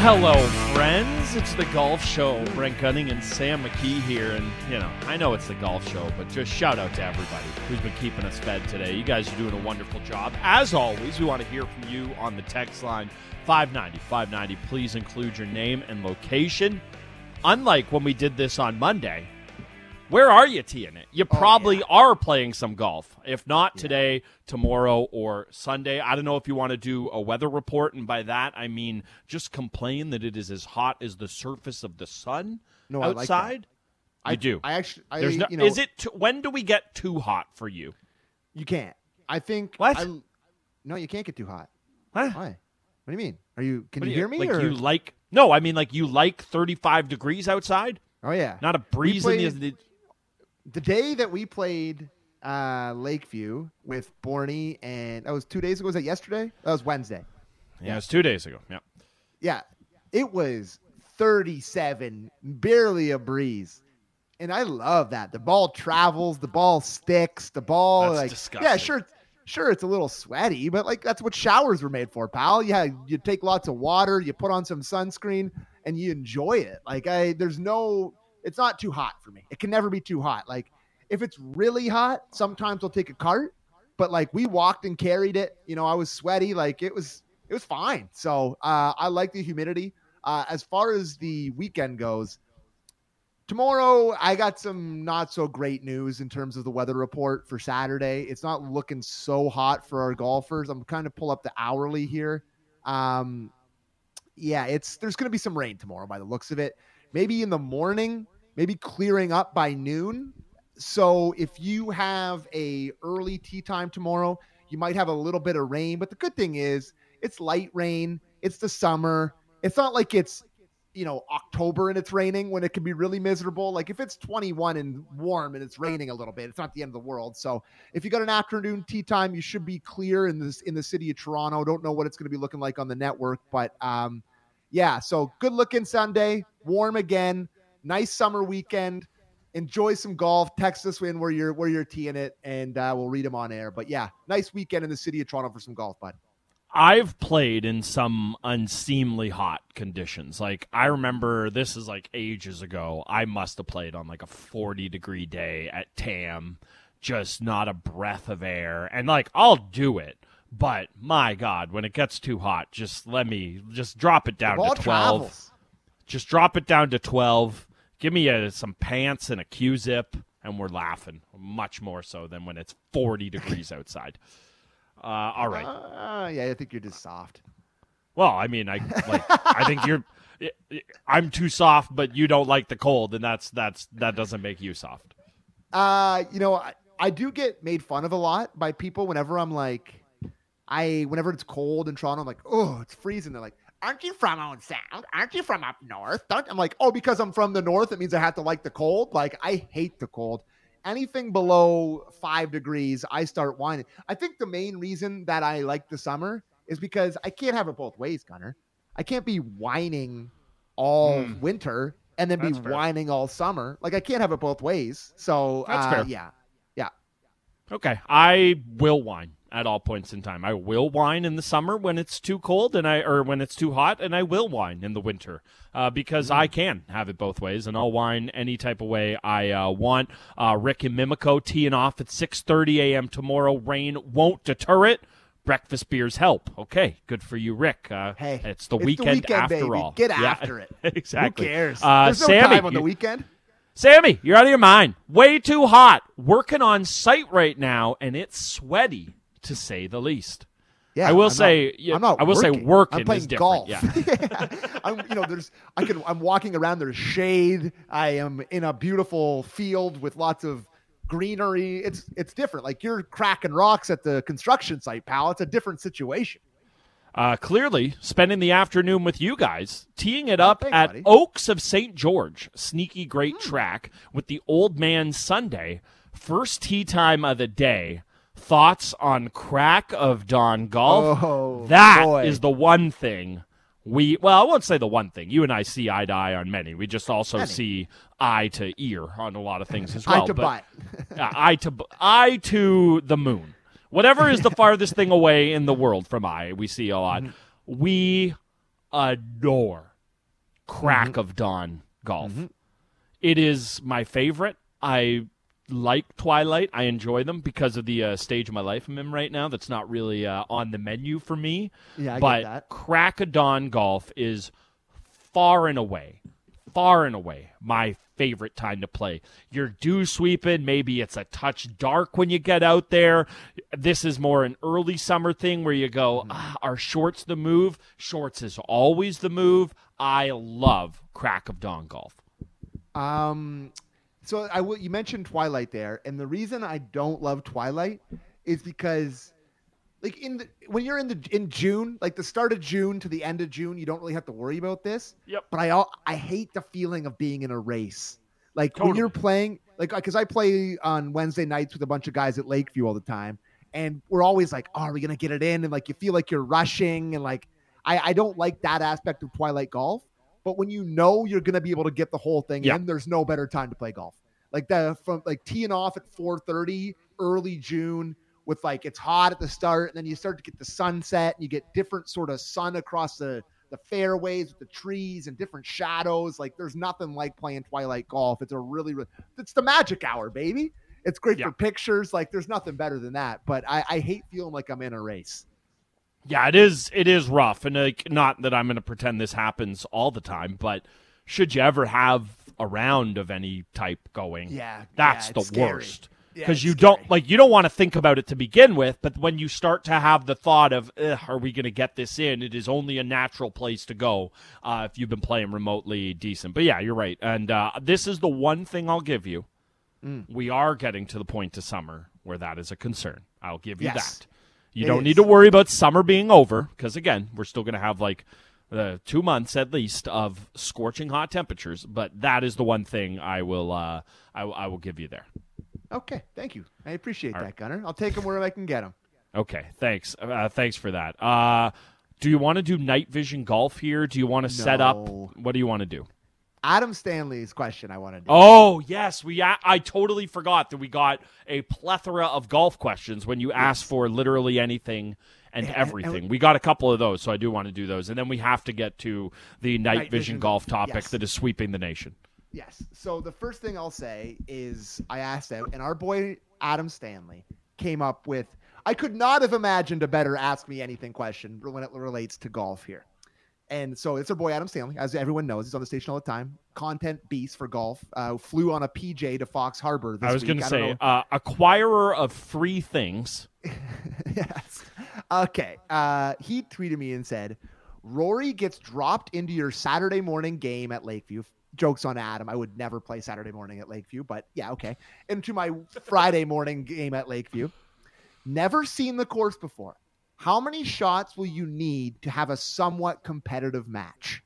Hello, friends. It's the Golf Show. Brent Gunning and Sam McKee here. And, I know it's the Golf Show, but just shout out to everybody who's been keeping us fed today. You guys are doing a wonderful job. As always, we want to hear from you on the text line 590-590. Please include your name and location. Unlike when we did this on Monday, where are you teeing it? You probably are playing some golf. If not today, tomorrow, or Sunday. I don't know if you want to do a weather report, and by that I mean just complain that it is as hot as the surface of the sun outside. I do. Is it? When do we get too hot for you? You can't. I think. What? No, you can't get too hot. What? Why? What do you mean? Can you hear me? You like 35 degrees outside? Oh yeah. Not a breeze in the. The day that we played Lakeview with Borny, and that was 2 days ago. Was that yesterday? That was Wednesday. Yeah, it was 2 days ago. Yeah. Yeah. It was 37, barely a breeze. And I love that. The ball travels, the ball sticks, the ball That's disgusting. Yeah, sure it's a little sweaty, but that's what showers were made for, pal. Yeah, you take lots of water, you put on some sunscreen, and you enjoy it. It's not too hot for me. It can never be too hot. Like, if it's really hot, sometimes I'll take a cart. But we walked and carried it. I was sweaty. It was fine. So I like the humidity. As far as the weekend goes, tomorrow I got some not so great news in terms of the weather report for Saturday. It's not looking so hot for our golfers. I'm kind of pull up the hourly here. There's going to be some rain tomorrow by the looks of it. Maybe in the morning. Maybe clearing up by noon. So if you have a early tee time tomorrow, you might have a little bit of rain. But the good thing is it's light rain. It's the summer. It's not like it's, October and it's raining when it can be really miserable. Like if it's 21 and warm and it's raining a little bit, it's not the end of the world. So if you got an afternoon tee time, you should be clear in the city of Toronto. Don't know what it's going to be looking like on the network. But so good looking Sunday, warm again. Nice summer weekend. Enjoy some golf. Text us in where you're teeing it, and we'll read them on air. But yeah, nice weekend in the city of Toronto for some golf, bud. I've played in some unseemly hot conditions. I remember this is ages ago. I must have played on a 40-degree day at Tam, just not a breath of air. And I'll do it. But my God, when it gets too hot, just drop it down to 12. Travels. Just drop it down to 12. Give me some pants and a Q-zip, and we're laughing. Much more so than when it's 40 degrees outside. All right. I think you're just soft. Well, I mean, I think I'm too soft, but you don't like the cold, and that doesn't make you soft. I do get made fun of a lot by people whenever I'm whenever it's cold in Toronto, I'm like, oh, it's freezing. They're like, aren't you from Owen Sound? Aren't you from up north? I'm like, oh, because I'm from the north, it means I have to like the cold. I hate the cold. Anything below 5 degrees, I start whining. I think the main reason that I like the summer is because I can't have it both ways, Gunner. I can't be whining all winter and then That's be fair. whining all summer. I can't have it both ways. So That's fair. Yeah. Okay, I will whine at all points in time. I will whine in the summer when it's too cold or when it's too hot, and I will whine in the winter because I can have it both ways, and I'll whine any type of way I want. Rick and Mimico teeing off at 6:30 a.m. tomorrow. Rain won't deter it. Breakfast beers help. Okay, good for you, Rick. Hey, it's the weekend after baby. all. Get after it. Exactly. Who cares? There's no Sammy, time on the weekend. Sammy, you're out of your mind. Way too hot. Working on site right now, and it's sweaty, to say the least. Yeah, I will I'm say working I'm playing is different. golf. Yeah. I'm walking around. There's shade. I am in a beautiful field with lots of greenery. It's different. You're cracking rocks at the construction site, pal. It's a different situation. Clearly, spending the afternoon with you guys, teeing it up thanks, at buddy. Oaks of St. George. Sneaky great track with the Old Man Sunday. First tee time of the day. Thoughts on crack of dawn golf? Oh, That boy. is the one thing I won't say the one thing. You and I see eye to eye on many. We just also see eye to ear on a lot of things as well. Eye to butt. Eye to the moon. Whatever is the farthest thing away in the world from eye, we see a lot. We adore Crack of Dawn golf. It is my favorite. I like Twilight. I enjoy them because of the stage of my life I'm in right now. That's not really on the menu for me. Yeah, I but get that. Crack of Dawn golf is far and away my favorite time to play. You're dew sweeping. Maybe it's a touch dark when you get out there. This is more an early summer thing where you go, are shorts the move? Shorts is always the move. I love Crack of Dawn golf. So you mentioned Twilight there, and the reason I don't love Twilight is because, like, when you're in June, like the start of June to the end of June, you don't really have to worry about this. Yep. But I hate the feeling of being in a race. Like Totally. when you're playing, like, because I play on Wednesday nights with a bunch of guys at Lakeview all the time, and we're always like, oh, are we gonna get it in? And like you feel like you're rushing, and like I don't like that aspect of Twilight golf. But when you know you're going to be able to get the whole thing in, there's no better time to play golf. Like from teeing off at 4:30 early June with like it's hot at the start, and then you start to get the sunset, and you get different sort of sun across the fairways with the trees and different shadows. Like there's nothing like playing Twilight golf. It's it's the magic hour, baby. It's great for pictures. Like there's nothing better than that. But I hate feeling like I'm in a race. Yeah, it is rough, and like, not that I'm going to pretend this happens all the time, but should you ever have a round of any type going, that's the worst. Because you don't want to think about it to begin with, but when you start to have the thought of, are we going to get this in? It is only a natural place to go if you've been playing remotely decent. But yeah, you're right, and this is the one thing I'll give you. We are getting to the point to summer where that is a concern. I'll give you that. You don't need to worry about summer being over because, again, we're still going to have like 2 months at least of scorching hot temperatures. But that is the one thing I will give you there. Okay, thank you. I appreciate that, Gunnar. I'll take them wherever I can get them. Okay, thanks. Thanks for that. Do you want to do night vision golf here? Do you want to set up? What do you want to do? Adam Stanley's question I want to do. Oh, yes. I totally forgot that we got a plethora of golf questions when you asked for literally anything and everything. We got a couple of those, so I do want to do those. And then we have to get to the night vision golf topic that is sweeping the nation. Yes. So the first thing I'll say is I asked out, and our boy Adam Stanley came up with, I could not have imagined a better Ask Me Anything question when it relates to golf here. And so it's our boy Adam Stanley, as everyone knows. He's on the station all the time. Content beast for golf. Flew on a PJ to Fox Harbor this week. I was going to say, acquirer of free things. Yes. Okay. He tweeted me and said, Rory gets dropped into your Saturday morning game at Lakeview. Joke's on Adam. I would never play Saturday morning at Lakeview, but yeah, okay. Into my Friday morning game at Lakeview. Never seen the course before. How many shots will you need to have a somewhat competitive match?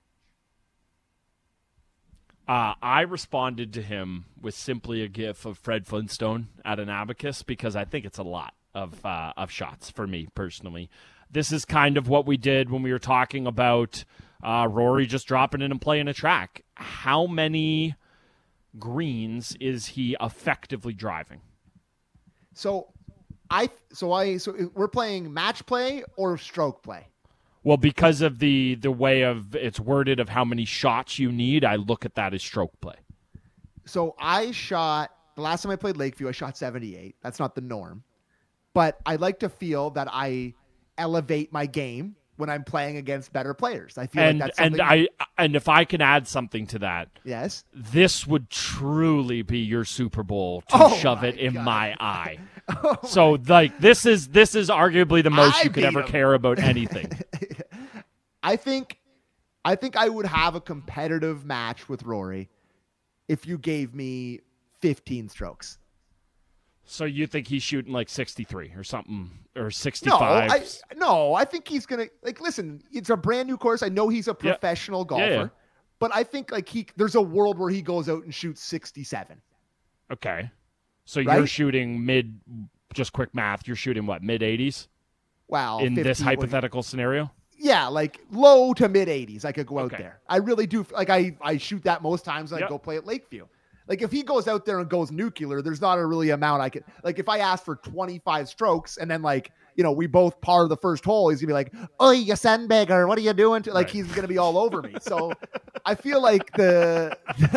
I responded to him with simply a gif of Fred Flintstone at an abacus because I think it's a lot of shots for me personally. This is kind of what we did when we were talking about Rory just dropping in and playing a track. How many greens is he effectively driving? So we're playing match play or stroke play? Well, because of the way of it's worded of how many shots you need, I look at that as stroke play. So the last time I played Lakeview, I shot 78. That's not the norm. But I like to feel that I elevate my game when I'm playing against better players. I feel like that's something. And if I can add something to that, yes, this would truly be your Super Bowl to shove it in my eye. This is arguably the most you could ever care about anything. I think I would have a competitive match with Rory if you gave me 15 strokes. So you think he's shooting like 63 or something, or 65? I think he's going to, listen, it's a brand new course. I know he's a professional golfer, but I think there's a world where he goes out and shoots 67. Okay. So you're shooting just quick math, you're shooting what, mid-80s? Wow. In this hypothetical scenario? Yeah, like low to mid-80s. I could go out there. I really do. I shoot that most times when I go play at Lakeview. Like if he goes out there and goes nuclear, there's not a really amount I could, like if I ask for 25 strokes and then like, we both par the first hole, he's gonna be like, "Oh, you sandbagger, what are you doing?" Like he's gonna be all over me. So I feel like the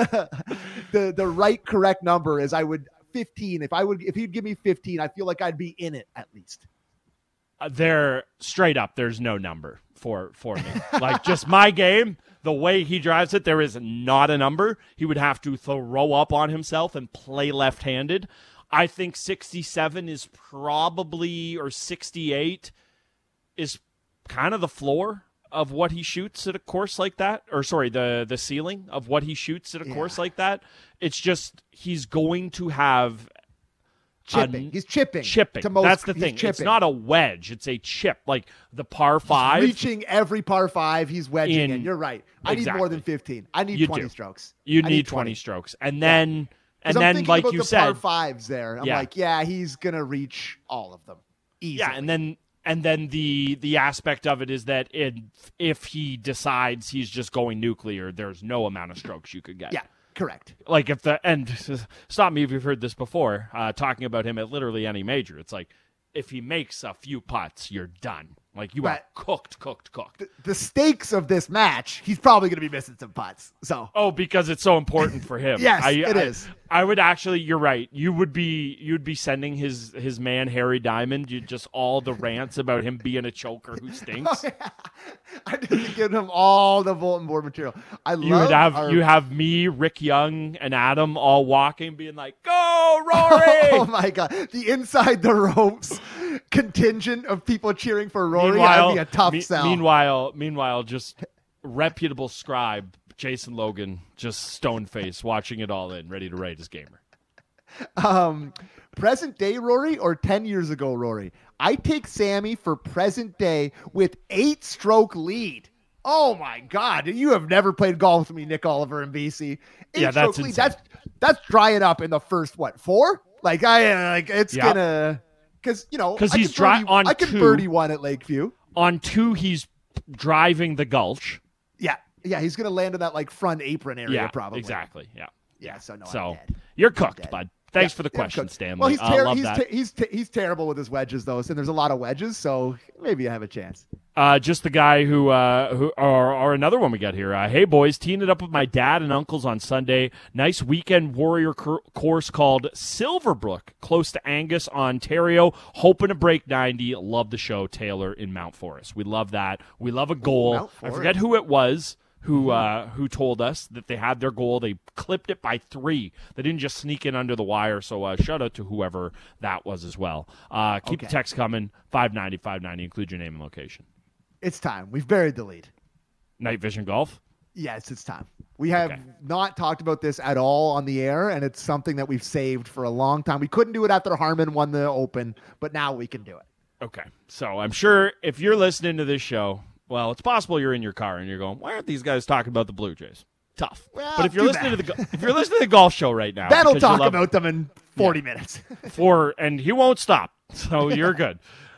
right correct number is 15. If he'd give me 15, I feel like I'd be in it at least. They're straight up. There's no number for me. Like just my game, the way he drives it, there is not a number. He would have to throw up on himself and play left-handed. I think 67 is probably, or 68 is kind of the floor of what he shoots at a course like that. Or sorry, the ceiling of what he shoots at a course like that. It's just he's going to have chipping. He's chipping. That's the thing. It's not a wedge. It's a chip. Like the par 5. He's reaching every par 5. He's wedging in. You're right. I need more than 15. I need 20 strokes. You need 20 strokes. And then... And then, like you said, par 5s there. I'm like, he's gonna reach all of them easily. Yeah, and then the aspect of it is that if he decides he's just going nuclear, there's no amount of strokes you could get. Yeah, correct. Like stop me if you've heard this before. Talking about him at literally any major, it's like if he makes a few putts, you're done. Like you are cooked. The stakes of this match, he's probably going to be missing some putts. So because it's so important for him. Yes, it is. I would actually. You're right. You'd be sending his man Harry Diamond. Just all the rants about him being a choker who stinks. I just give him all the bulletin board material. You have me, Rick Young, and Adam all walking, being like, "Go, Rory!" Oh my god, the inside the ropes contingent of people cheering for Rory. That'd be a tough sell. Meanwhile, just reputable scribe Jason Logan, just stone face, watching it all in, ready to rate his gamer. Present day Rory or 10 years ago Rory? I take Sammy for present day with 8-stroke lead. Oh my God. You have never played golf with me, Nick Oliver in BC. That's lead. That's drying up in the first, 4? It's gonna, because I can birdie one at Lakeview. On 2, he's driving the Gulch. Yeah, he's gonna land in that front apron area probably. Exactly. Yeah. So I'm dead. You're cooked, bud. Thanks for the question, Stanley. Well, he's terrible with his wedges though, and there's a lot of wedges, so maybe I have a chance. Just the guy who or another one we got here. Hey boys, teeing it up with my dad and uncles on Sunday. Nice weekend warrior course called Silverbrook, close to Angus, Ontario. Hoping to break 90. Love the show, Taylor in Mount Forest. We love that. We love a goal. I forget who it was who told us that they had their goal. They clipped it by 3. They didn't just sneak in under the wire. So shout out to whoever that was as well. Keep the text coming. 590. Include your name and location. It's time. We've buried the lead. Night Vision Golf? Yes, it's time. We have not talked about this at all on the air, and it's something that we've saved for a long time. We couldn't do it after Harman won the Open, but now we can do it. Okay. So I'm sure if you're listening to this show, well, it's possible you're in your car and you're going, why aren't these guys talking about the Blue Jays? Tough. Well, but if you're listening to the golf show right now, that'll talk about them in 40 minutes. And he won't stop. So you're good.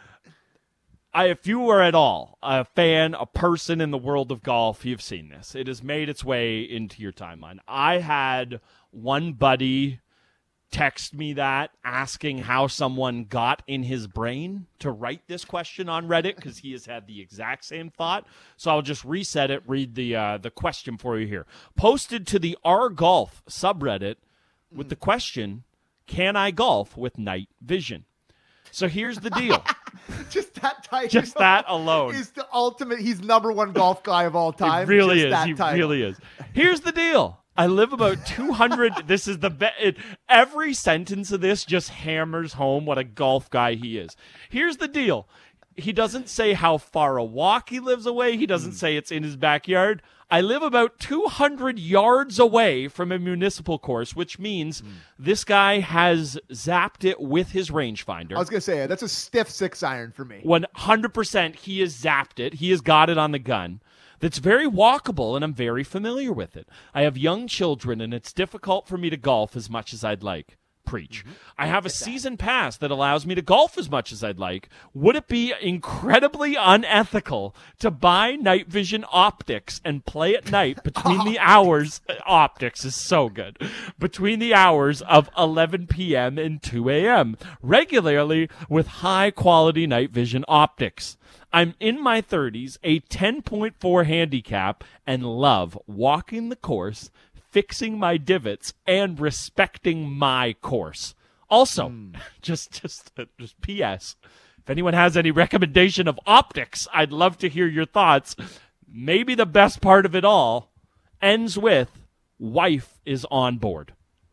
If you are at all a fan, a person in the world of golf, you've seen this. It has made its way into your timeline. I had one buddy text me that asking how someone got in his brain to write this question on Reddit because he has had the exact same thought. So I'll just reset it, read the question for you here. Posted to the R Golf subreddit with the question, can I golf with night vision? So here's the deal. Just that title. Just that alone. Is the ultimate. He's #1 golf guy of all time. It really is. He really is. Here's the deal. I live about 200. This is every sentence of this just hammers home what a golf guy he is. Here's the deal. He doesn't say how far a walk he lives away. He doesn't say it's in his backyard. I live about 200 yards away from a municipal course, which means this guy has zapped it with his rangefinder. I was going to say, that's a stiff 6-iron for me. 100% he has zapped it. He has got it on the gun. That's very walkable, and I'm very familiar with it. I have young children, and it's difficult for me to golf as much as I'd like. Preach. I have a season pass that allows me to golf as much as I'd like. Would it be incredibly unethical to buy night vision optics and play at night between the hours? Optics is so good. Between the hours of 11 p.m. and 2 a.m. regularly with high quality night vision optics. I'm in my 30s, a 10.4 handicap, and love walking the course, fixing my divots, and respecting my course. Also, just P.S. If anyone has any recommendation of optics, I'd love to hear your thoughts. Maybe the best part of it all ends with wife is on board.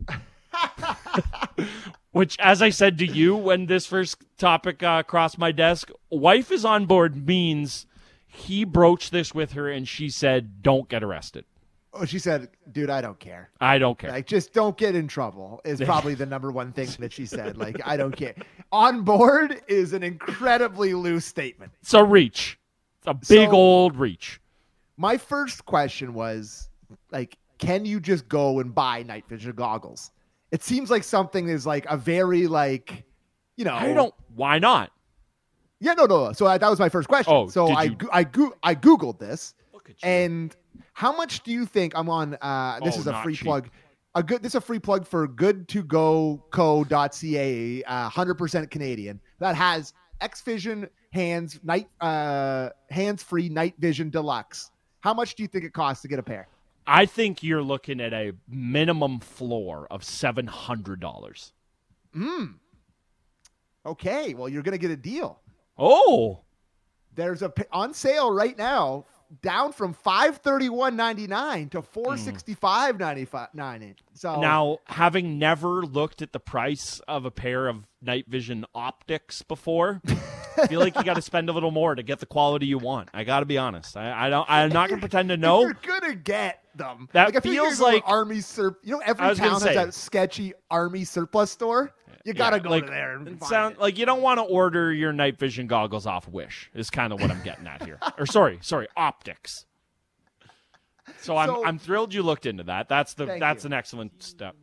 Which, as I said to you when this first topic crossed my desk, wife is on board means he broached this with her and she said, don't get arrested. Oh, she said, dude, I don't care. I don't care. Like, just don't get in trouble is probably the number one thing that she said. Like, I don't care. On board is an incredibly loose statement. It's a reach. It's a big old reach. My first question was, like, can you just go and buy night vision goggles? It seems like something is like a very like, why not? Yeah, no. So that was my first question. Oh, so I Googled this. Look at you. And how much do you think I'm on? This is a free plug. This is a free plug for goodtogoco.ca, 100% Canadian. That has X-Vision hands-free night vision deluxe. How much do you think it costs to get a pair? I think you're looking at a minimum floor of $700. Okay, well, you're going to get a deal. Oh. There's on sale right now, down from $531.99 to $465.99. So now, having never looked at the price of a pair of night vision optics before, I feel like you got to spend a little more to get the quality you want. I got to be honest. I'm not going to pretend to know. You're going to get them. That like, feels like Army every town has that sketchy Army surplus store. You got to go to there and find it. Like you don't want to order your night vision goggles off Wish is kind of what I'm getting at here. Or sorry, optics. So I'm thrilled you looked into that. That's an excellent step.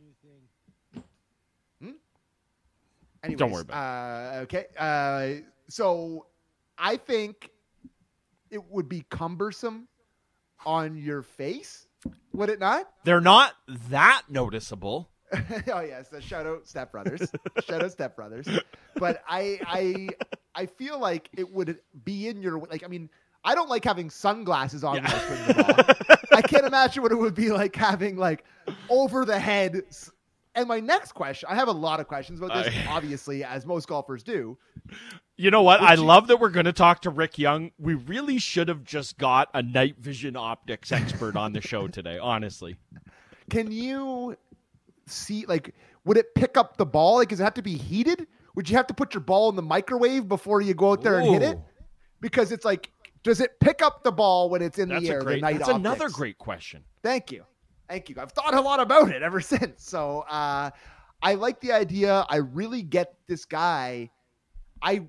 Anyways, don't worry about it. Okay. So I think it would be cumbersome on your face, would it not? They're not that noticeable. Oh yes, shout out Step Brothers. But I feel like it would be in your like. I mean, I don't like having sunglasses on when I swing the ball. I can't imagine what it would be like having like over the head. And my next question, I have a lot of questions about this, obviously, as most golfers do. You know what? I love that we're going to talk to Rick Young. We really should have just got a night vision optics expert on the show today, honestly. Can you see, like, would it pick up the ball? Like, does it have to be heated? Would you have to put your ball in the microwave before you go out there and hit it? Because it's like, does it pick up the ball when it's in the air? That's another great question. Thank you. I've thought a lot about it ever since. So I like the idea. I really get this guy. I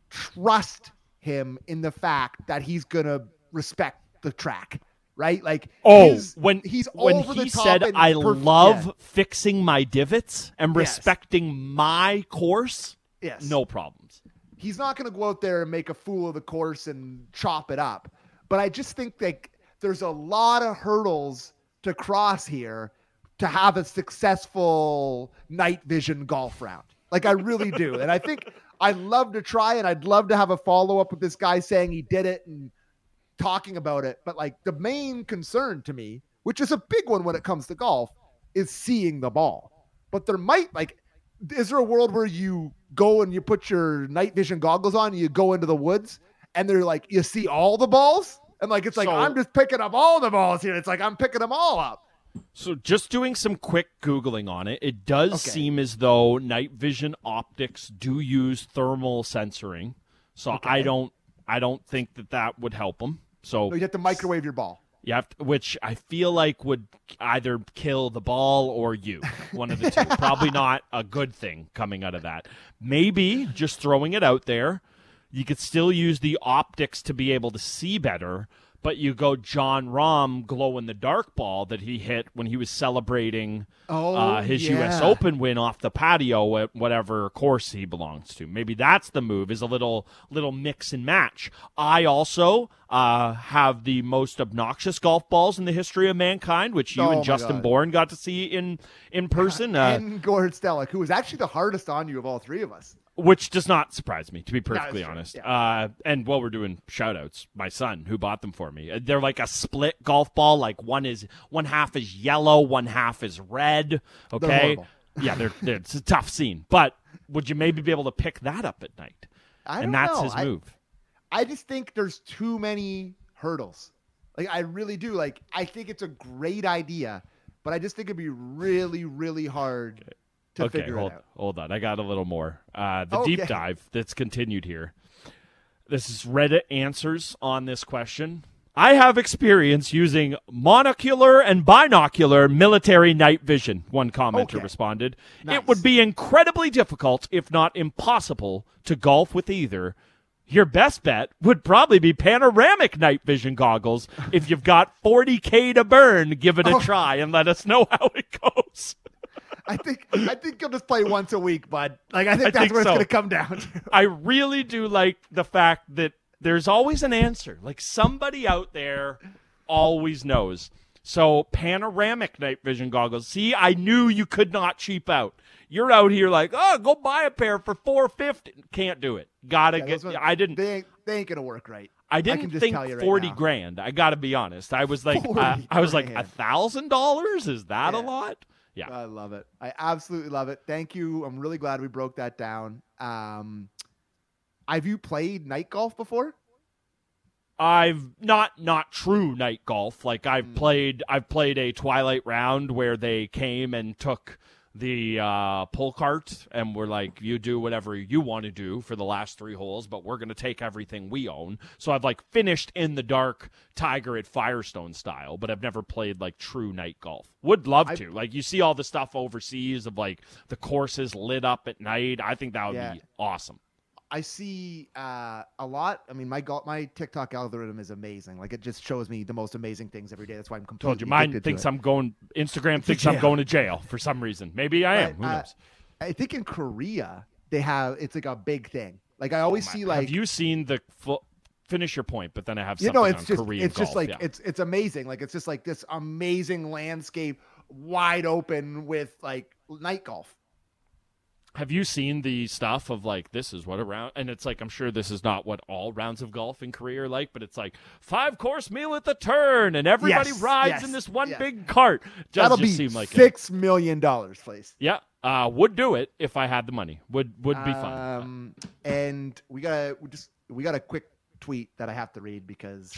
trust him in the fact that he's going to respect the track. Right? Like, when he said, I love fixing my divots and respecting my course, no problems. He's not going to go out there and make a fool of the course and chop it up. But I just think that there's a lot of hurdles to cross here to have a successful night vision golf round. Like, I really do. And I think I'd love to try, and I'd love to have a follow-up with this guy saying he did it and talking about it. But like the main concern to me, which is a big one when it comes to golf, is seeing the ball. But there might is there a world where you go and you put your night vision goggles on and you go into the woods and they're like, you see all the balls? And like, it's like, I'm just picking up all the balls here. It's like, I'm picking them all up. So just doing some quick Googling on it, it does seem as though night vision optics do use thermal censoring. So I don't think that would help them. So you have to microwave your ball. You have to, which I feel like would either kill the ball or you. One of the two. Probably not a good thing coming out of that. Maybe, just throwing it out there, you could still use the optics to be able to see better, But you go John Rahm glow-in-the-dark ball that he hit when he was celebrating his U.S. Open win off the patio at whatever course he belongs to. Maybe that's the move, is a little mix and match. I also have the most obnoxious golf balls in the history of mankind, which you and Justin Bourne got to see in person. And Gord Stellick, who was actually the hardest on you of all three of us. Which does not surprise me, to be perfectly honest. Yeah. And while we're doing shout-outs, my son, who bought them for me, they're like a split golf ball. Like one half is yellow, one half is red. Okay? Yeah, it's a tough scene. But would you maybe be able to pick that up at night? I don't know. His move. I just think there's too many hurdles. Like, I really do. Like, I think it's a great idea, but I just think it'd be really, really hard to figure it out. Hold on. I got a little more. Deep dive that's continued here. This is Reddit answers on this question. I have experience using monocular and binocular military night vision, one commenter responded. Nice. It would be incredibly difficult, if not impossible, to golf with either. Your best bet would probably be panoramic night vision goggles. If you've got $40K to burn, give it a try and let us know how it goes. I think you'll just play once a week, bud. Like, I think that's where it's going to come down to. I really do like the fact that there's always an answer. Like, somebody out there always knows. So, panoramic night vision goggles. See, I knew you could not cheap out. You're out here like, go buy a pair for $450. Can't do it. Gotta get. I didn't. They ain't gonna work right. I didn't think 40 grand. I gotta be honest. I was like, $1,000. Is that a lot? Yeah, I love it. I absolutely love it. Thank you. I'm really glad we broke that down. Have you played night golf before? I've not true night golf. Like I've played a twilight round where they came and took the pull cart and were like, you do whatever you want to do for the last 3 holes, but we're going to take everything we own. So I've like finished in the dark Tiger at Firestone style, but I've never played like true night golf. Would love to. Like you see all the stuff overseas of like the courses lit up at night. I think that would be awesome. I see a lot. I mean, my TikTok algorithm is amazing. Like, it just shows me the most amazing things every day. That's why I'm completely told you. Mine thinks I'm going. Instagram thinks I'm going to jail for some reason. Maybe I am. Who knows? I think in Korea it's like a big thing. Like I always see like. Have you seen the finish your point? But then I have something on Korean golf. Just like it's amazing. Like it's just like this amazing landscape, wide open with like night golf. Have you seen the stuff of like, this is what a round, and it's like, I'm sure this is not what all rounds of golf in Korea are like, but it's like 5-course meal at the turn, and everybody rides in this one big cart. That'll be seem like $6 million, please. Yeah, would do it if I had the money. Would be fun. And we got a quick tweet that I have to read because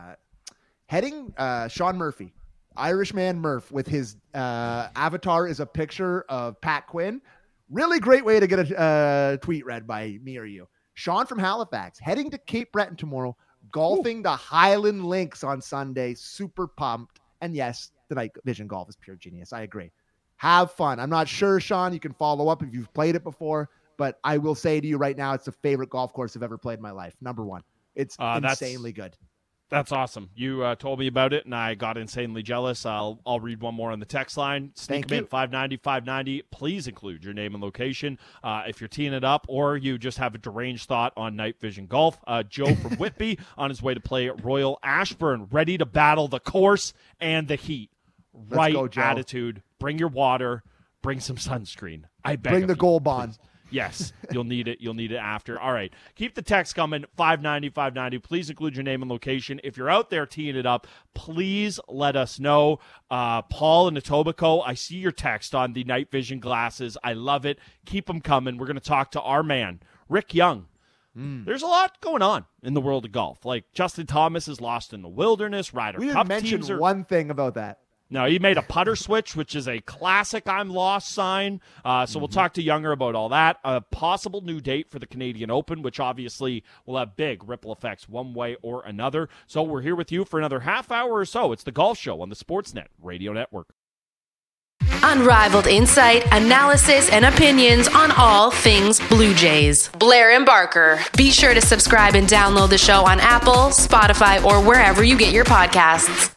heading Sean Murphy, Irishman Murph, with his avatar is a picture of Pat Quinn. Really great way to get a tweet read by me or you. Sean from Halifax, heading to Cape Breton tomorrow, golfing the Highland Links on Sunday. Super pumped. And yes, the night vision golf is pure genius. I agree. Have fun. I'm not sure, Sean, you can follow up if you've played it before, but I will say to you right now, it's the favorite golf course I've ever played in my life. Number one. It's insanely good. That's awesome. You told me about it, and I got insanely jealous. I'll read one more on the text line. Sneak them in, 590. Please include your name and location if you're teeing it up or you just have a deranged thought on night vision golf. Joe from Whitby on his way to play at Royal Ashburn, ready to battle the course and the heat. Right attitude. Bring your water. Bring some sunscreen. I beg Bring the gold bond. Yes, you'll need it. You'll need it after. All right. Keep the text coming, 590. Please include your name and location. If you're out there teeing it up, please let us know. Paul in Etobicoke, I see your text on the night vision glasses. I love it. Keep them coming. We're going to talk to our man, Rick Young. There's a lot going on in the world of golf. Like Justin Thomas is lost in the wilderness. Ryder we Cup didn't teams mention one thing about that. No, he made a putter switch, which is a classic I'm lost sign. So we'll talk to Younger about all that. A possible new date for the Canadian Open, which obviously will have big ripple effects one way or another. So we're here with you for another half hour or so. It's the Golf Show on the Sportsnet Radio Network. Unrivaled insight, analysis, and opinions on all things Blue Jays. Blair and Barker. Be sure to subscribe and download the show on Apple, Spotify, or wherever you get your podcasts.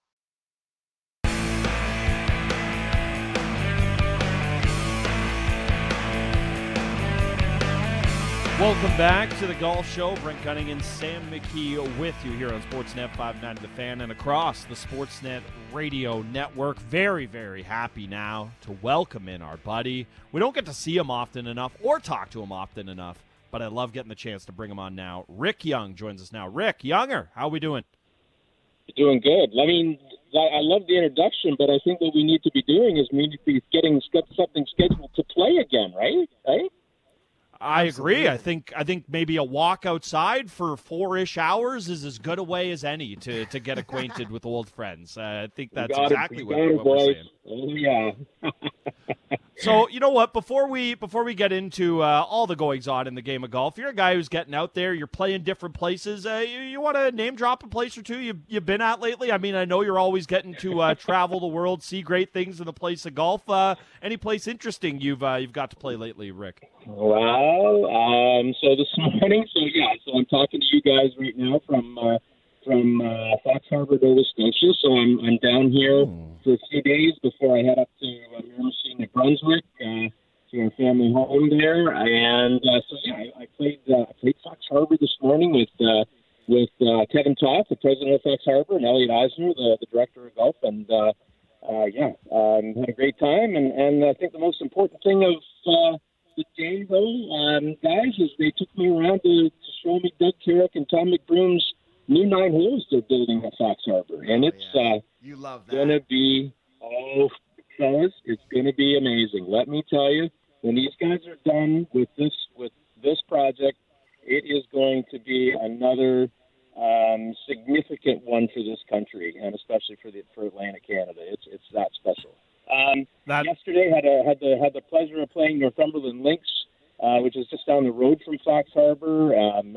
Welcome back to the Golf Show. Brent Gunning and Sam McKee with you here on Sportsnet 590 The Fan and across the Sportsnet Radio Network. Very, very happy now to welcome in our buddy. We don't get to see him often enough or talk to him often enough, but I love getting the chance to bring him on now. Rick Young joins us now. Rick, Younger, how we doing? Doing good. I mean, I love the introduction, but I think what we need to be doing is we need to be getting something scheduled to play again, right? I agree. I think maybe a walk outside for 4-ish hours is as good a way as any to get acquainted with old friends. I think that's exactly what we're saying. Oh, yeah. So, you know what? Before we get into all the goings-on in the game of golf, you're a guy who's getting out there. You're playing different places. You want to name drop a place or two you've been at lately? I mean, I know you're always getting to travel the world, see great things in the place of golf. Any place interesting you've got to play lately, Rick? Well, so this morning, so I'm talking to you guys right now from Fox Harbor, Nova Scotia. So I'm down here for a few days before I head up to Miramichi, New Brunswick, to our family home there. And I played Fox Harbor this morning with Kevin Toth, the president of Fox Harbor, and Elliot Eisner, the director of golf. And had a great time. And I think the most important thing of the day, though, guys, is they took me around to show me Doug Carrick and Tom McBroom's new 9 holes they're building at Fox Harbor. And it's you love that. Gonna be, fellas, it's gonna be amazing. Let me tell you, when these guys are done with this project, it is going to be another significant one for this country, and especially for Atlantic Canada. It's that special. Yesterday had the pleasure of playing Northumberland Links, which is just down the road from Fox Harbor.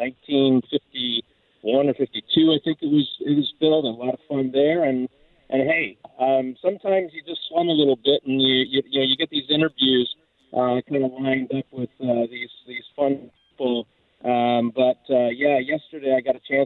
1951 or 52, I think it was built. A lot of fun there, and hey, sometimes you just slum a little bit, and you get these interviews kind of lined up with these fun people. Yesterday I got a chance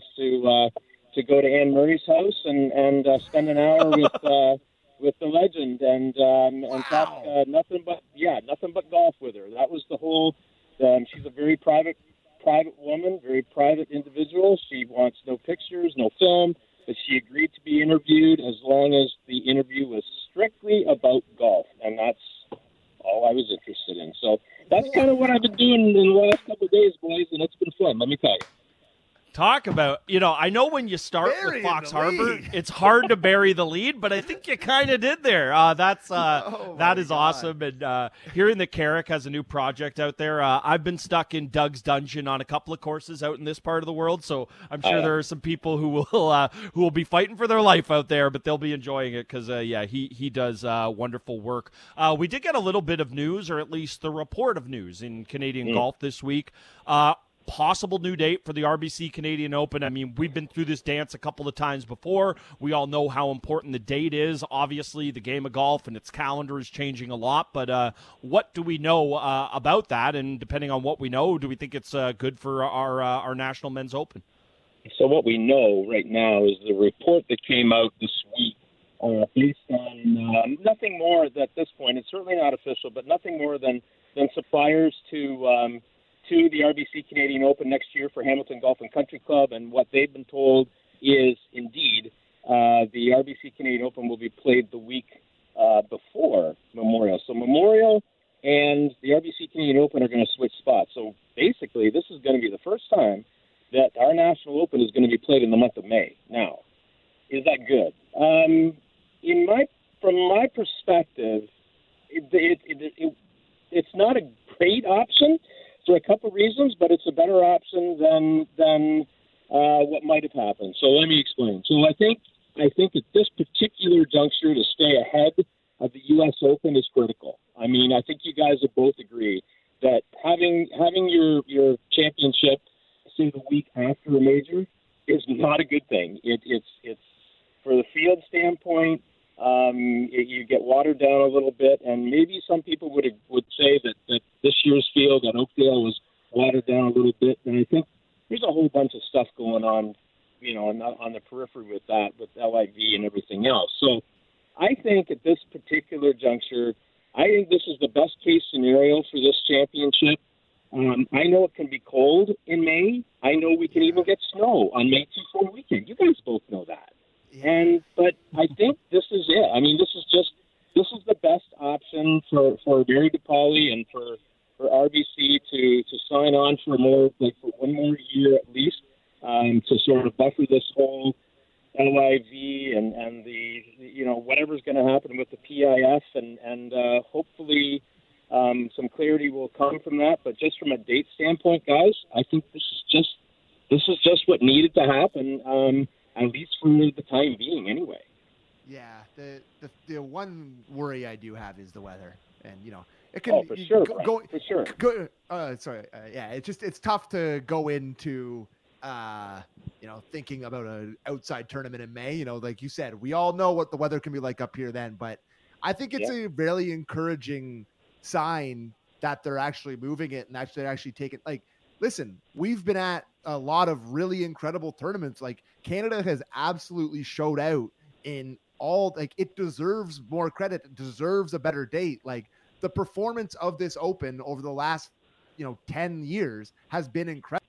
to go to Anne Murray's house and spend an hour with the legend and talk nothing but golf with her. That was the whole. She's a very private woman, very private individual. She wants no pictures, no film, but she agreed to be interviewed as long as the interview was strictly about golf, and that's all I was interested in. So that's kind of what I've been doing in the last couple of days, boys, and it's been fun, let me tell you. Talk about, I know when you start with Fox Harbor, it's hard to bury the lead, but I think you kind of did there. That is awesome. And hearing that Carrick has a new project out there, I've been stuck in Doug's dungeon on a couple of courses out in this part of the world, so I'm sure there are some people who will be fighting for their life out there, but they'll be enjoying it because, he does wonderful work. We did get a little bit of news, or at least the report of news in Canadian golf this week. Possible new date for the RBC Canadian Open. I mean, we've been through this dance a couple of times before. We all know how important the date is. Obviously, the game of golf and its calendar is changing a lot, but what do we know about that? And depending on what we know, do we think it's good for our National Men's Open? So what we know right now is the report that came out this week based on nothing more at this point. It's certainly not official, but nothing more than suppliers to the RBC Canadian Open next year for Hamilton Golf and Country Club, and what they've been told is indeed the RBC Canadian Open will be played the week before Memorial. So Memorial and the RBC Canadian Open are going to switch spots. So basically, this is going to be the first time that our National Open is going to be played in the month of May. Now, is that good? From my perspective, it's not a great option for a couple of reasons, but it's a better option than what might have happened. So let me explain. So I think at this particular juncture, to stay ahead of the U.S. Open is critical. I mean, I think you guys would both agree that having your championship, say, the week after a major is not a good thing. It's for the field standpoint. You get watered down a little bit, and maybe some people would say that this year's field at Oakdale was watered down a little bit. And I think there's a whole bunch of stuff going on, on the periphery with that, with LIV and everything else. So I think at this particular juncture, I think this is the best case scenario for this championship. I know it can be cold in May. I know we can even get snow on May 2-4 weekend. You guys both know that. But I think this is it. I mean, this is the best option for Barry DePauli and for RBC to sign on for for one more year at least, to sort of buffer this whole LIV and the whatever's going to happen with the PIF and hopefully some clarity will come from that. But just from a date standpoint, guys, I think this is just what needed to happen. At least for the time being, anyway. Yeah, the one worry I do have is the weather, and it can. For sure. It's tough to go into, thinking about an outside tournament in May. Like you said, we all know what the weather can be like up here then, but I think it's a really encouraging sign that they're actually moving it and actually taking listen, we've been at a lot of really incredible tournaments. Like Canada has absolutely showed out in all, it deserves more credit. It deserves a better date. Like the performance of this Open over the last, 10 years has been incredible.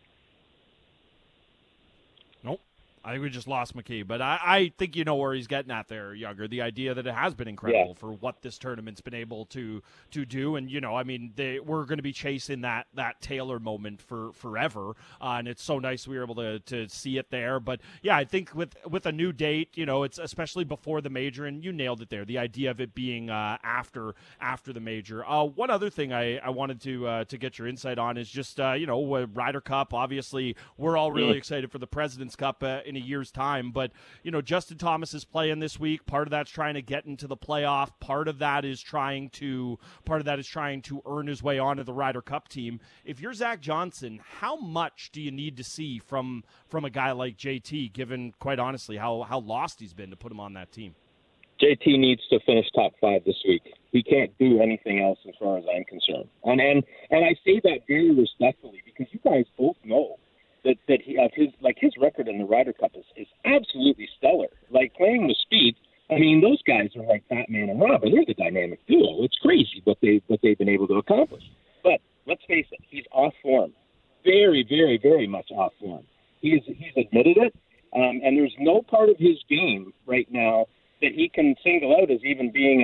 I think we just lost McKee, but I think you know where he's getting at there, Younger. The idea that it has been incredible for what this tournament's been able to do, and we're going to be chasing that Taylor moment for forever, and it's so nice we were able to see it there. But yeah, I think with a new date, it's especially before the major, and you nailed it there. The idea of it being after the major. One other thing I wanted to get your insight on is just Ryder Cup. Obviously, we're all really excited for the President's Cup in a year's time, but Justin Thomas is playing this week. Part of that's trying to get into the playoff. Part of that is trying to earn his way onto the Ryder Cup team. If you're Zach Johnson, how much do you need to see from a guy like JT, given quite honestly how lost he's been, to put him on that team? JT needs to finish top 5 this week. He can't do anything else as far as I'm concerned. And I say that very respectfully because you guys both know that his record in the Ryder Cup is absolutely stellar. Like playing with Speed, I mean, those guys are like Batman and Robin. They're the dynamic duo. It's crazy what they've been able to accomplish. But let's face it, he's off form, very, very, very much off form. He's admitted it, and there's no part of his game right now that he can single out as even being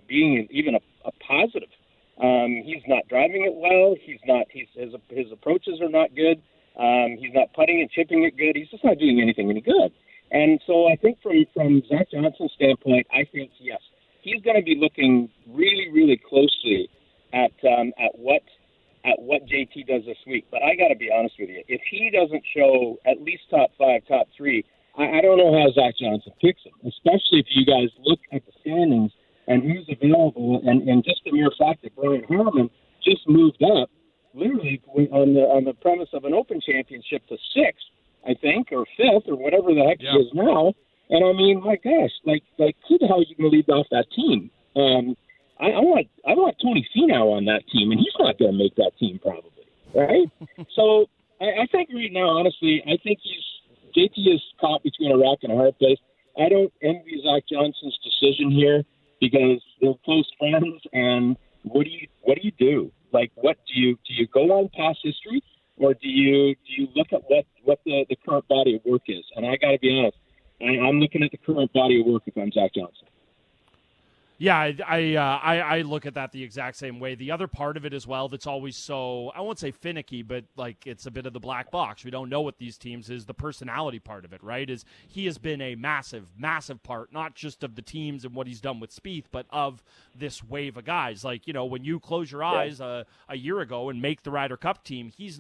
a positive. He's not driving it well. His approaches are not good. He's not putting and chipping it good. He's just not doing anything any good. And so I think from Zach Johnson's standpoint, I think, yes, he's going to be looking really, really closely at what JT does this week. But I got to be honest with you. If he doesn't show at least top 5, top 3, I don't know how Zach Johnson picks him, especially if you guys look at the standings and who's available. And just the mere fact that Brian Harman just moved up, literally on the premise of an Open Championship to 6th, I think, or 5th, or whatever the heck he is now. And I mean, my gosh, who the hell are you going to lead off that team? I want Tony Finau on that team, and he's not going to make that team probably, right? So I think right now, honestly, I think JT is caught between a rock and a hard place. I don't envy Zach Johnson's decision here because they're close friends, and what do you do? Like, what do you go on past history, or do you look at what the current body of work is? And I got to be honest, I'm looking at the current body of work if I'm Zach Johnson. Yeah, I look at that the exact same way. The other part of it as well that's always so, I won't say finicky, but it's a bit of the black box. We don't know what these teams is. The personality part of it, right, is he has been a massive, massive part, not just of the teams and what he's done with Spieth, but of this wave of guys. Like, when you close your eyes a year ago and make the Ryder Cup team, he's not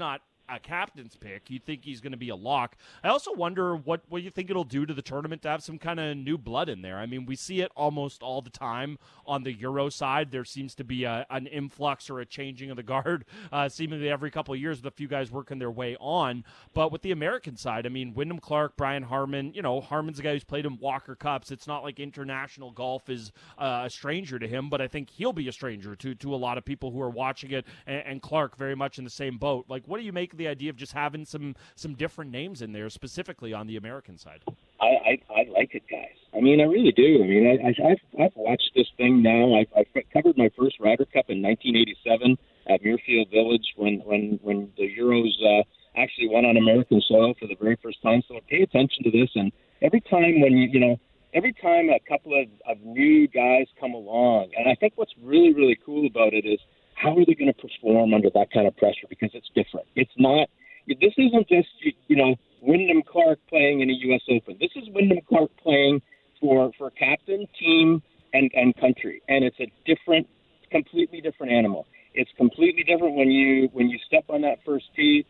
a captain's pick. You think he's going to be a lock. I also wonder what you think it'll do to the tournament to have some kind of new blood in there. I mean, we see it almost all the time on the Euro side. There seems to be an influx or a changing of the guard seemingly every couple of years with a few guys working their way on. But with the American side, I mean, Wyndham Clark, Brian Harman, Harman's a guy who's played in Walker Cups. It's not like international golf is a stranger to him, but I think he'll be a stranger to a lot of people who are watching it, and Clark very much in the same boat. Like, what do you make of the idea of just having some different names in there, specifically on the American side? I like it, guys. I mean, I really do. I mean, I've watched this thing now. I covered my first Ryder Cup in 1987 at Muirfield Village when the Euros actually went on American soil for the very first time. So pay attention to this. And every time every time a couple of new guys come along, and I think what's really, really cool about it is how are they going to perform under that kind of pressure? Because it's different. It's not. This isn't just Wyndham Clark playing in a U.S. Open. This is Wyndham Clark playing for captain, team, and country, and it's a completely different animal. It's completely different when you step on that first tee.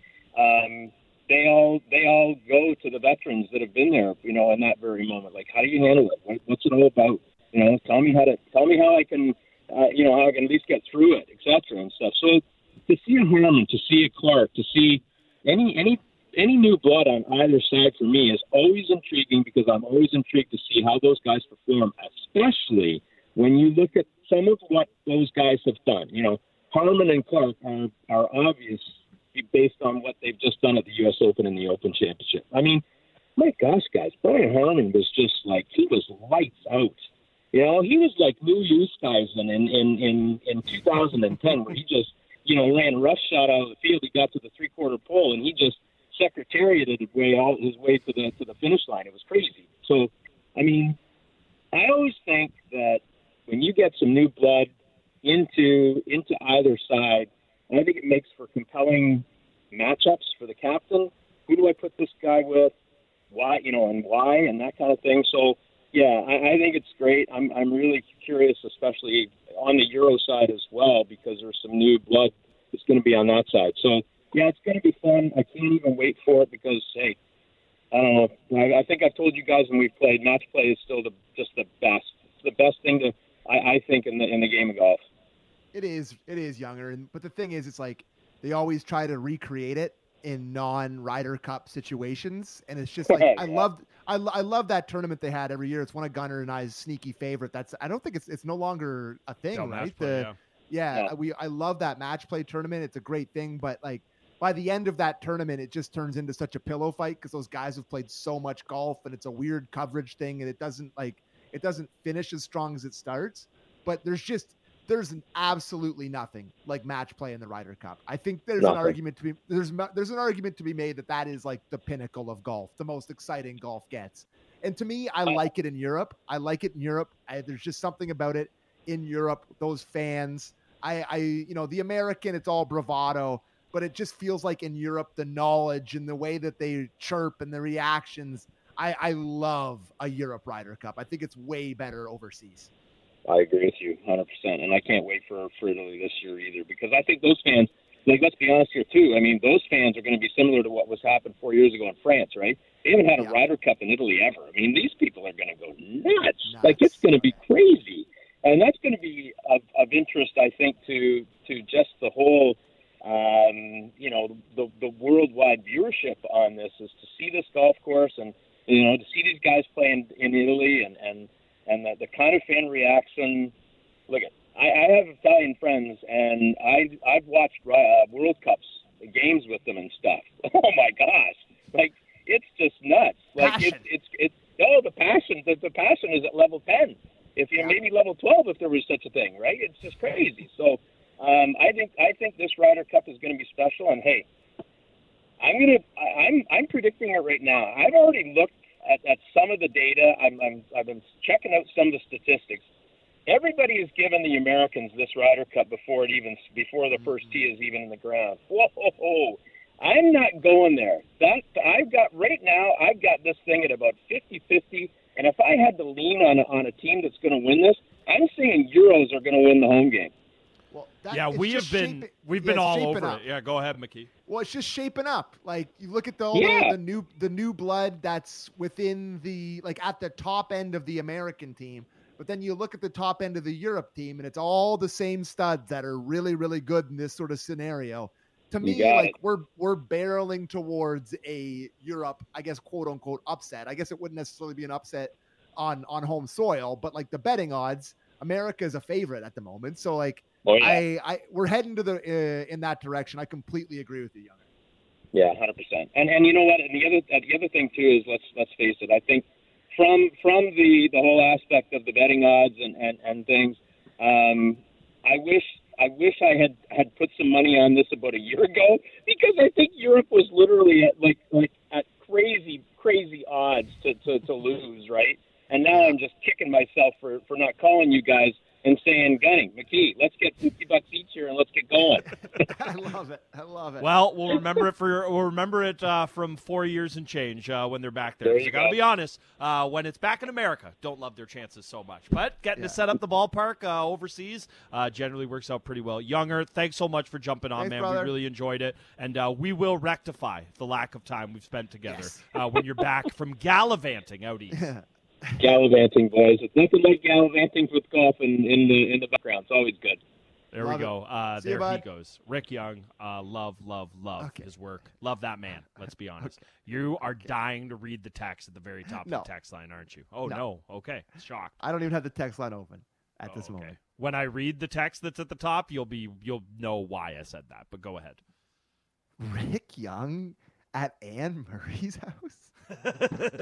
They all go to the veterans that have been there, in that very moment. Like, how do you handle it? What's it all about? Tell me how I can, how I can at least get through it, etc. and stuff. So to see a Harman, to see a Clark, to see any new blood on either side for me is always intriguing, because I'm always intrigued to see how those guys perform, especially when you look at some of what those guys have done. Harman and Clark are obvious based on what they've just done at the U.S. Open and the Open Championship. I mean, my gosh, guys, Brian Harman was just like, he was lights out. He was like Lou Oosthuizen in 2010, where he just, ran roughshod out of the field. He got to the three-quarter pole, and he just secretariated his way to the finish line. It was crazy. So, I mean, I always think that when you get some new blood into either side, I think it makes for compelling matchups for the captain. Who do I put this guy with? Why, and why, and that kind of thing. So, yeah, I think it's great. I'm really curious, especially on the Euro side as well, because there's some new blood that's going to be on that side. So, yeah, it's going to be fun. I can't even wait for it because, hey, I don't know. I think I've told you guys when we've played, match play is still just the best. It's the best thing I think in the game of golf. It is younger, but the thing is, it's like they always try to recreate it in non-Ryder Cup situations, and it's just like I love that tournament they had every year. It's one of Gunnar and I's sneaky favorite. I don't think it's no longer a thing, right? I love that match play tournament. It's a great thing, but like by the end of that tournament, it just turns into such a pillow fight because those guys have played so much golf, and it's a weird coverage thing, and it doesn't finish as strong as it starts. But there's absolutely nothing like match play in the Ryder Cup. I think there's an argument to be made that is like the pinnacle of golf, the most exciting golf gets. And to me, I like it in Europe. There's just something about it in Europe. Those fans, the American, it's all bravado, but it just feels like in Europe, the knowledge and the way that they chirp and the reactions. I love a Europe Ryder Cup. I think it's way better overseas. I agree with you 100%, and I can't wait for Italy this year either, because I think those fans, like, let's be honest here too, I mean, those fans are going to be similar to what was happened 4 years ago in France, right? They haven't had a Ryder Cup in Italy ever. I mean, these people are going to go nuts. Like, it's going to be crazy, and that's going to be of interest, I think, to just the whole, the worldwide viewership on this, is to see this golf course and, to see these guys playing in Italy and the kind of fan reaction. Look, I have Italian friends, and I've watched World Cups, games with them and stuff. Oh my gosh, like, it's just nuts. Like, the passion. The passion is at level 10. If you maybe level 12, if there was such a thing, right? It's just crazy. So I think this Ryder Cup is going to be special. And hey, I'm predicting it right now. I've already looked at some of the data. I've been checking out some of the statistics. Everybody has given the Americans this Ryder Cup before the first tee is even in the ground. Whoa! I'm not going there. I've got this thing at about 50-50, and if I had to lean on a team that's going to win this, I'm saying Euros are going to win the home game. We've We've been it's all shaping over up. it. Yeah, go ahead, McKee. Well, it's just shaping up. Like you look at the new blood that's within the at the top end of the American team, but then you look at the top end of the Europe team, and it's all the same studs that are really, really good in this sort of scenario. To me, we're barreling towards a Europe, I guess, quote unquote upset. I guess it wouldn't necessarily be an upset on home soil, but like the betting odds, America is a favorite at the moment. So we're heading to the in that direction. I completely agree with you, Younger. Yeah, 100%. And you know what? And the other thing too is let's face it. I think from the whole aspect of the betting odds and things, I wish I had put some money on this about a year ago, because I think Europe was literally at crazy odds to lose, right? And now I'm just kicking myself for not calling you guys and saying, Gunning, McKee, let's get $50 each here and let's get going. I love it. Well, we'll remember it from 4 years and change when they're back there. There You you got to go. be honest. When it's back in America, don't love their chances so much. But getting to set up the ballpark overseas generally works out pretty well. Younger, thanks so much for jumping on, Thanks, man. brother. We really enjoyed it, and we will rectify the lack of time we've spent together when you're back from gallivanting out east. Gallivanting, boys. It's nothing like gallivanting with golf in the background. It's always good. There Love we go. See you, There he bud. goes. Rick Young, love Okay. his work. Love that man. Let's be honest. You are dying to read the text at the very top No. of the text line, aren't you? Oh, No. no. Okay. Shocked. I don't even have the text line open at this Oh, okay. moment. When I read the text that's at the top, you'll know why I said that, but go ahead. Rick Young at Anne Murray's house.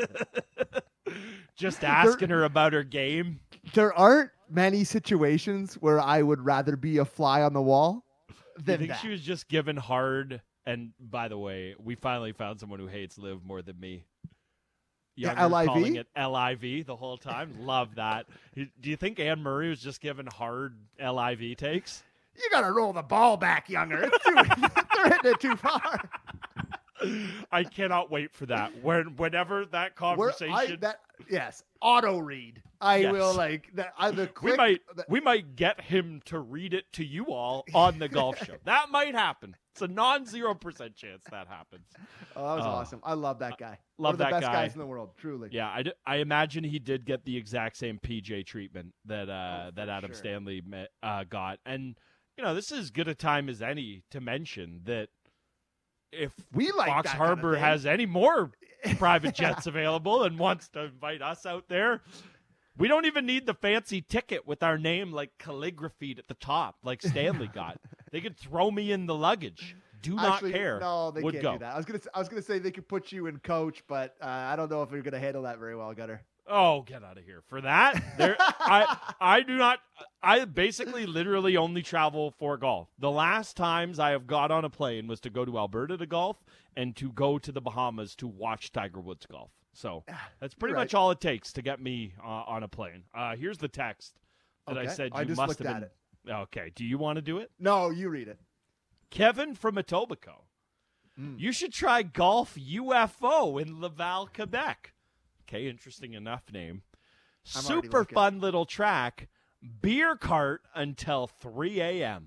Just asking her about her game. There aren't many situations where I would rather be a fly on the wall I than think that. she was just given hard. And by the way, we finally found someone who hates Liv more than me. Yeah, Younger LIV? calling it LIV the whole time. Love that. Do you think Anne Murray was just given hard LIV takes? You got to roll the ball back, Younger. It's too, they're hitting it too far. I cannot wait for that. Whenever that conversation, Yes, auto read. I Yes. will the click. we might get him to read it to you all on the golf show. That might happen. It's a non-0% chance that happens. Oh, that was awesome. I love that guy. love One of the that best guy. guys in the world, truly. Yeah, I imagine he did get the exact same PJ treatment that Adam sure. Stanley got. And, this is as good a time as any to mention that if We like Fox that kind of Harbor thing. has any more private jets available and wants to invite us out there, we don't even need the fancy ticket with our name calligraphied at the top like Stanley got. They could throw me in the luggage. Do not Actually, care. No, they Would can't go. do that. I was gonna say they could put you in coach, but I don't know if you're gonna handle that very well, Gunner. Oh, get out of here. For that, I do not. I basically literally only travel for golf. The last times I have got on a plane was to go to Alberta to golf and to go to the Bahamas to watch Tiger Woods golf. So that's pretty You're much all it takes to get me on a plane. Here's the text that I Okay, said I you just must looked have at been. Okay, do you want to do it? No, you read it. Kevin from Etobicoke. You should try Golf UFO in Laval, Quebec. Okay, interesting enough name. I'm already Super looking. fun little track. Beer cart until 3 a.m.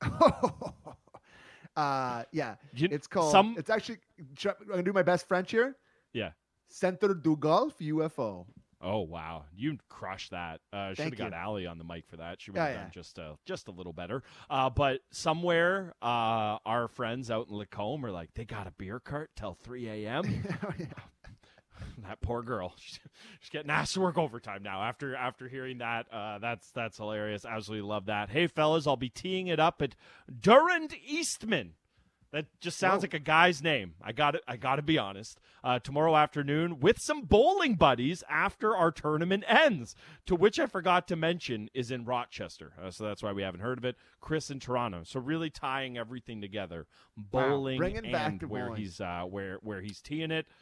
Yeah, You- it's called. some- It's actually. I'm gonna do my best French here. Yeah. Centre du Golf UFO. Oh, wow. You crushed that. Should have Thank got you. Allie on the mic for that. She would Yeah, have yeah. done just a little better. But somewhere, our friends out in Lacombe are like, they got a beer cart till 3 a.m. That poor girl. She's getting asked to work overtime now after hearing that. That's hilarious. Absolutely love that. Hey, fellas, I'll be teeing it up at Durand Eastman. That just sounds Whoa. like a guy's name. I got to be honest. Tomorrow afternoon with some bowling buddies after our tournament ends, to which I forgot to mention is in Rochester. So that's why we haven't heard of it. Chris in Toronto. So really tying everything together. Bowling bringing and back to where bowling. he's where he's teeing it.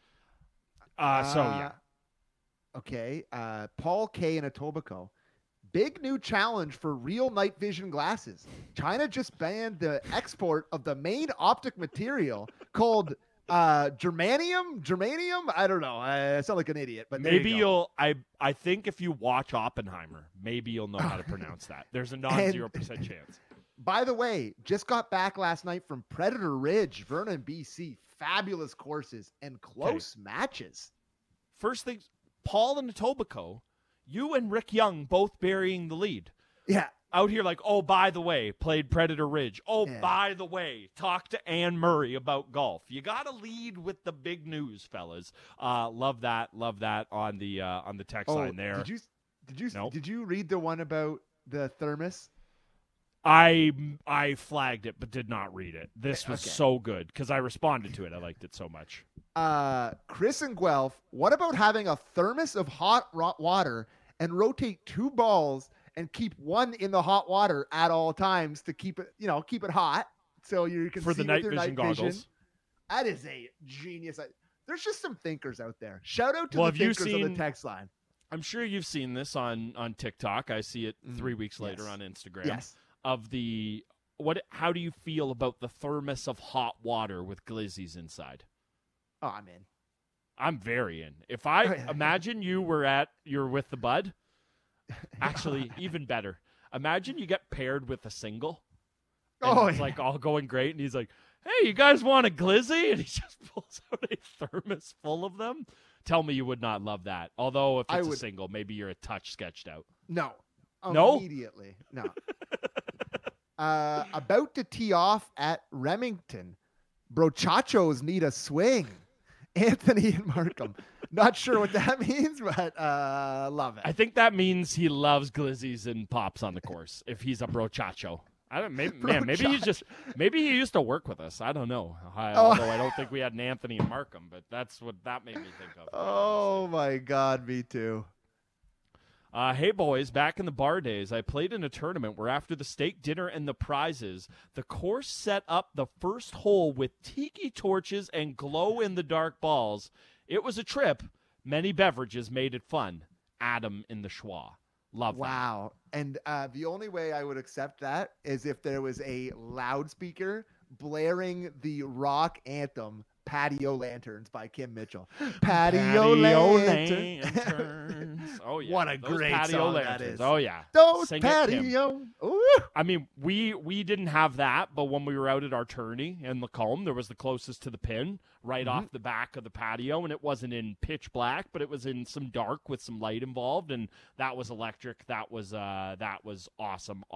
Yeah. Okay. Paul K in Etobicoke. Big new challenge for real night vision glasses. China just banned the export of the main optic material called germanium. I don't know. I sound like an idiot, but there Maybe you go. I think if you watch Oppenheimer, maybe you'll know how to pronounce that. There's a non-0% chance. By the way, just got back last night from Predator Ridge, Vernon, BC. Fabulous courses and close matches. First thing, Paul and Etobicoke, you and Rick Young both burying the lead. Yeah. Out here like, oh, by the way, played Predator Ridge. Oh, by the way, talk to Anne Murray about golf. You got to lead with the big news, fellas. Love that on the text line there. Did you read the one about the thermos? I flagged it but did not read it. This was so good because I responded to it. I liked it so much. Chris and Guelph, what about having a thermos of hot water and rotate 2 balls and keep one in the hot water at all times to keep it hot so you can for see the night with your vision night vision. goggles. That is a genius. There's just some thinkers out there. Shout out to the thinkers on the text line. I'm sure you've seen this on TikTok. I see it 3 weeks later on Instagram. Yes. How do you feel about the thermos of hot water with glizzies inside? Oh, I'm in. I'm very in. If I imagine you're with the bud, actually even better. Imagine you get paired with a single. And it's like all going great, and he's like, "Hey, you guys want a glizzy?" And he just pulls out a thermos full of them. Tell me you would not love that. Although if it's a single, maybe you're a touch sketched out. No. No? Immediately. No. About to tee off at Remington. Brochachos need a swing. Anthony and Markham. Not sure what that means, but love it. I think that means he loves glizzies and pops on the course. If he's a brochacho, I don't. Maybe he used to work with us. I don't know. Although I don't think we had an Anthony and Markham, but that's what that made me think of. Oh my God, me too. Hey, boys, back in the bar days, I played in a tournament where after the steak dinner and the prizes, the course set up the first hole with tiki torches and glow-in-the-dark balls. It was a trip. Many beverages made it fun. Adam in the Schwa. Love that. Wow. And the only way I would accept that is if there was a loudspeaker blaring the rock anthem, Patio Lanterns by Kim Mitchell. Patio Lanterns. Oh, yeah. What a great patio song lanterns. that is. Oh, yeah. Those Sing patio. I mean, we didn't have that, but when we were out at our tourney in Lacombe, there was the closest to the pin right off the back of the patio, and it wasn't in pitch black, but it was in some dark with some light involved, and that was electric. That was awesome.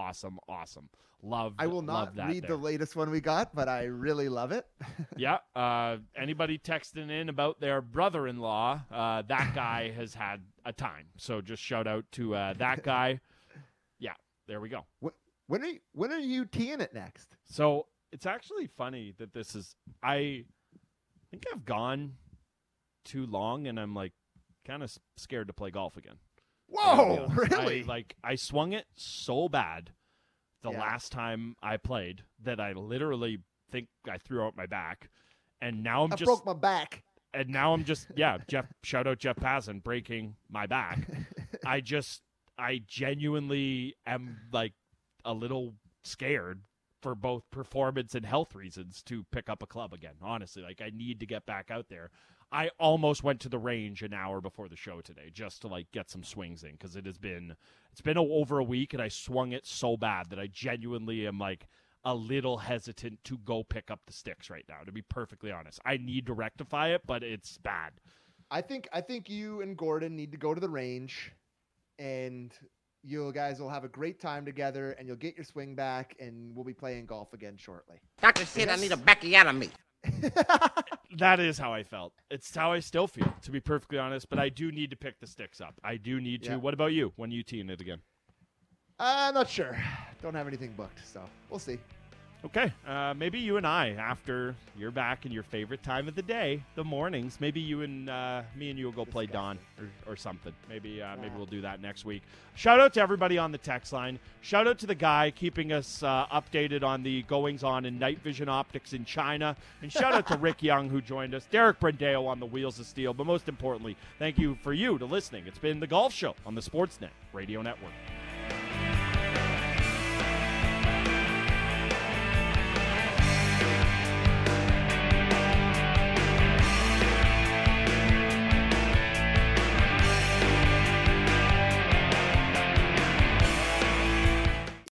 I will not read the latest one we got, but I really love it. Yeah. Anybody texting in about their brother-in-law, that guy has had a time. So just shout out to that guy. Yeah, there we go. When are you teeing it next? So it's actually funny that this is – I think I've gone too long, and I'm like kind of scared to play golf again. Whoa, really? I swung it so bad the last time I played that I literally think I threw out my back, and now I broke my back. And now I'm just shout out Jeff Pazin breaking my back. I genuinely am like a little scared for both performance and health reasons to pick up a club again. Honestly, like I need to get back out there. I almost went to the range an hour before the show today just to like get some swings in because it's been over a week and I swung it so bad that I genuinely am like a little hesitant to go pick up the sticks right now, to be perfectly honest. I need to rectify it, but it's bad. I think you and Gordon need to go to the range and you guys will have a great time together and you'll get your swing back and we'll be playing golf again shortly. Doctor said I need a bacchiotomy. That is how I felt. It's how I still feel, to be perfectly honest, but I do need to pick the sticks up. I do need to. What about you? When are you teeing it again? I'm not sure. Don't have anything booked, so we'll see. Okay. Maybe you and I, after you're back in your favorite time of the day, the mornings, maybe you and me and you will go play Dawn or something. Maybe we'll do that next week. Shout out to everybody on the text line. Shout out to the guy keeping us updated on the goings-on in night vision optics in China. And shout out to Rick Young, who joined us. Derek Brandeo on the Wheels of Steel. But most importantly, thank you for you to listening. It's been The Golf Show on the Sportsnet Radio Network.